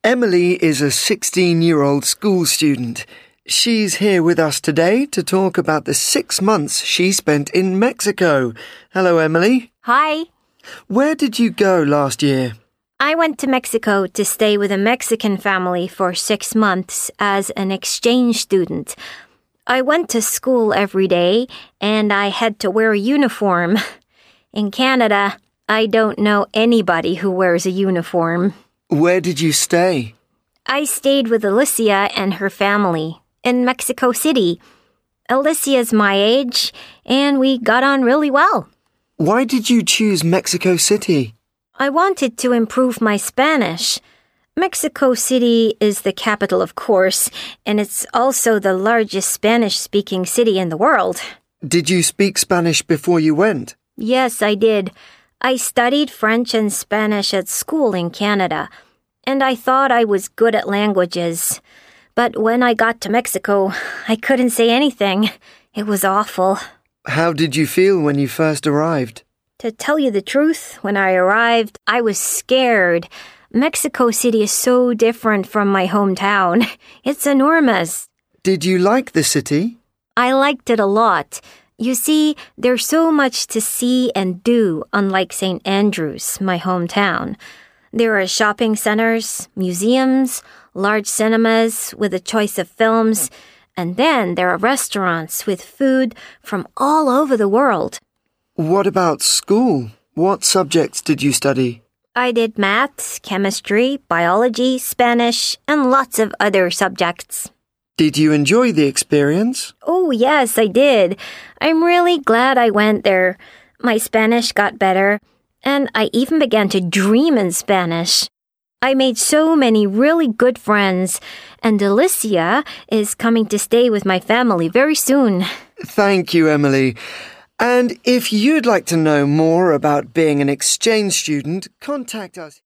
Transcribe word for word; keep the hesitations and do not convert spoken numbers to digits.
Emily is a sixteen-year-old school student. She's here with us today to talk about the six months she spent in Mexico. Hello, Emily. Hi. Where did you go last year? I went to Mexico to stay with a Mexican family for six months as an exchange student. I went to school every day, and I had to wear a uniform. In Canada, I don't know anybody who wears a uniform. Where did you stay? I stayed with Alicia and her family in Mexico City. Alicia's my age, and we got on really well. Why did you choose Mexico City? I wanted to improve my Spanish. Mexico City is the capital, of course, and it's also the largest Spanish-speaking city in the world. Did you speak Spanish before you went? Yes, I did. I studied French and Spanish at school in Canada, and I thought I was good at languages. But when I got to Mexico, I couldn't say anything. It was awful. How did you feel when you first arrived? To tell you the truth, when I arrived, I was scared. Mexico City is so different from my hometown. It's enormous. Did you like the city? I liked it a lot. You see, there's so much to see and do, unlike Saint Andrews, my hometown. There are shopping centers, museums, large cinemas with a choice of films, and then there are restaurants with food from all over the world. What about school? What subjects did you study? I did math, chemistry, biology, Spanish, and lots of other subjects. Did you enjoy the experience? Oh, yes, I did. I'm really glad I went there. My Spanish got better, and I even began to dream in Spanish. I made so many really good friends, and Alicia is coming to stay with my family very soon. Thank you, Emily. And if you'd like to know more about being an exchange student, contact us.